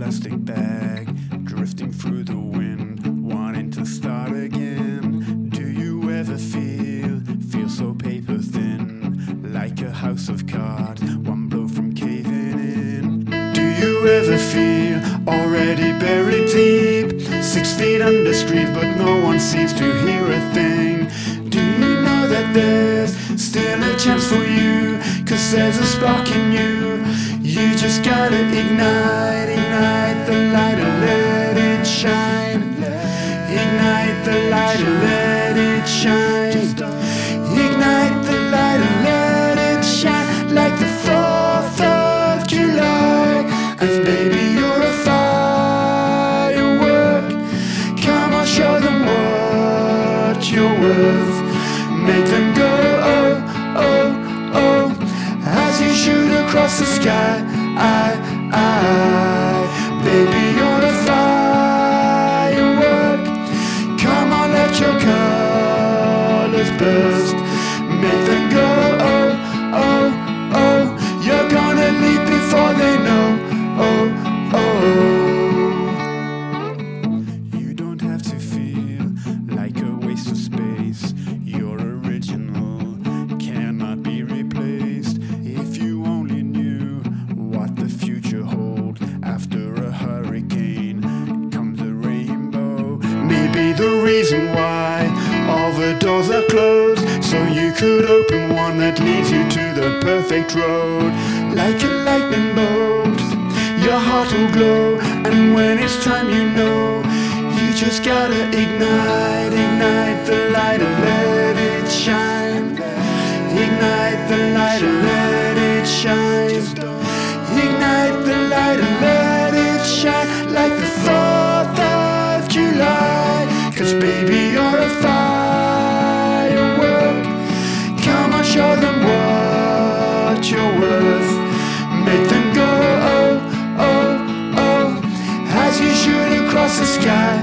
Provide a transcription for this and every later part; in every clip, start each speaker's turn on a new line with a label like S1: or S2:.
S1: plastic bag, drifting through the wind, wanting to start again. Do you ever feel so paper thin, like a house of cards, one blow from caving in? Do you ever feel already buried deep, 6 feet under street, but no one seems to hear a thing? Do you know that there's still a chance for you, 'cause there's a spark in you? You just gotta ignite the light and let it shine. Ignite the light and let it shine. Ignite the light and let it shine, like the 4th of July. And baby, you're a firework. Come on, show them what you're worth. Make them go, oh, oh, oh, as you shoot across the sky. Baby, you're a firework. Come on, let your colors burst. Make them go, oh, oh, oh. You're gonna leap before they know, oh, oh. You don't have to feel like a waste of space. You're original, cannot be replaced. If you only knew what the future holds. After a hurricane comes a rainbow. Maybe the reason why all the doors are closed, so you could open one that leads you to the perfect road. Like a lightning bolt, your heart will glow, and when it's time, you know, you just gotta ignite the light and let it shine. Ignite the light and let it shine. Ignite the light and let it shine, like the 4th of July. 'Cause baby, you're a firework. Come on, show them what you're worth. Make them go, oh, oh, oh, as you shoot across the sky.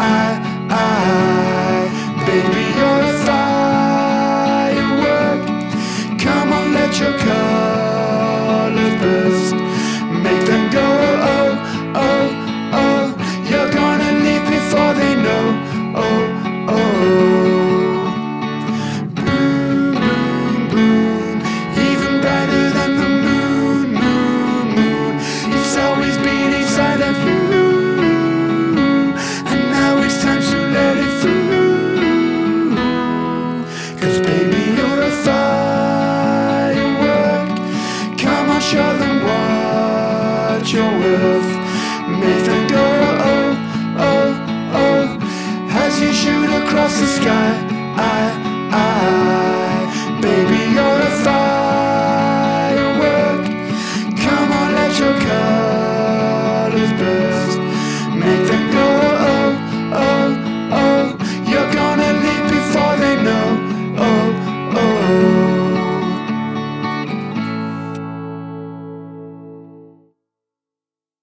S1: Baby, you're a firework. Come on, let your colors burst. Make them go, oh, oh, oh. You're gonna leave before they know, oh, oh. Boom, boom, boom. Even brighter than the moon, moon, moon. It's always been inside of you, and now it's time to let it through. 'Cause baby, you're a firework. Come on, show them what you're worth. Make them go, oh, oh, oh, as you shoot across the sky.